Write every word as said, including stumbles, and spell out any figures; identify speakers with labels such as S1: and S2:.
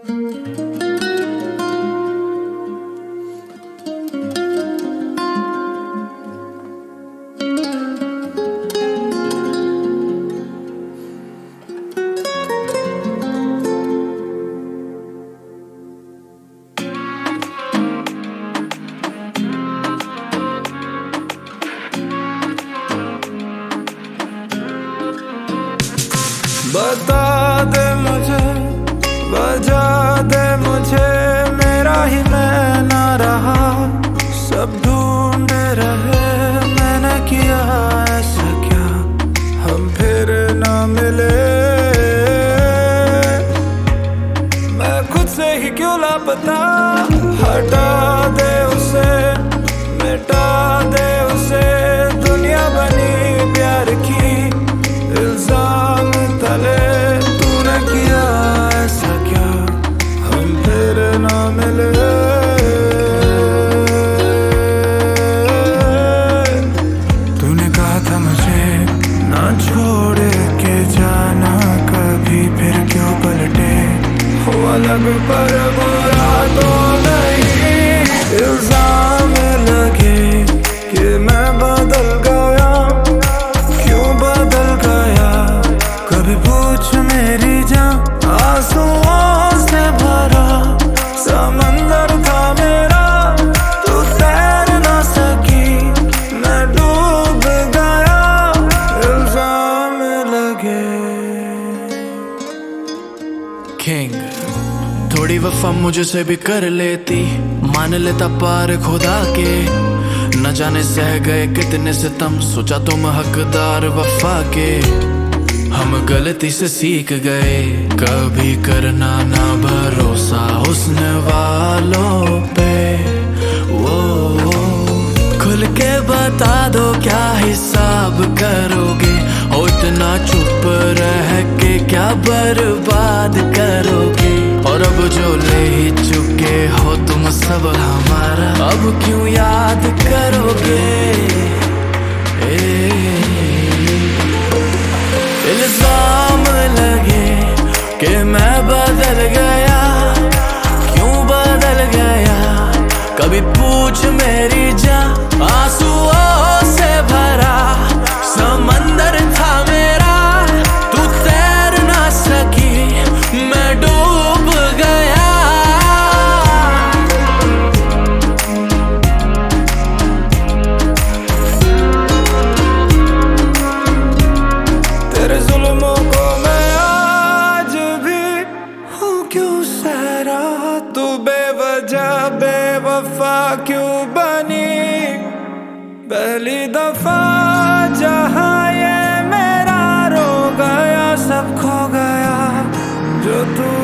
S1: बता दे मुझे, बजा दे मुझे, मेरा ही मैं ना रहा। सब ढूंढ रहे, मैंने किया ऐसा क्या, हम फिर ना मिले। मैं खुद से ही क्यों लापता, हटा दे उसे, मिटा दे उसे। दुनिया बनी प्यार की इल्जाम तले, तूने किया ऐसा क्या, हम फिर ना मिले। तूने कहा था मुझे ना छोड़ के जाना कभी, फिर क्यों पलटे हो अलग, पर बुरा तो नहीं। इल्जाम लगे कि मैं बदल गया, क्यों बदल गया, कभी पूछ मेरी जान। आंसुओं से भरा समंदर था मेरा, तू तैर ना सकी, मैं डूब गया। इल्जाम लगे।
S2: किंग थोड़ी वफा मुझसे भी कर लेती, मान लेता पार खुदा के। न जाने सह गए कितने सितम, सोचा तुम हकदार वफा के। हम गलती से सीख गए, कभी करना ना भरोसा हुस्न वालों पे। वो खुल के बता दो क्या हिसाब करोगे, हो इतना चुप रह के क्या बर्बाद करोगे। और अब जो ले ही चुके हो तुम सब हमारा, अब क्यों याद करोगे। इल्जाम लगे कि मैं बदल गया, क्यों बदल गया, कभी पूछ मेरी जान। आंसुओं से भरा समंदर था मेरा, तू तैर ना सकी, मैं डूब गया।
S1: तेरे जुल्मों को मैं आज भी हूँ क्यों सह रहा, तू बेवजह बेवफा क्यों बनी। पहली दफा जहाँ ये मेरा रो गया, सब खो गया जो तू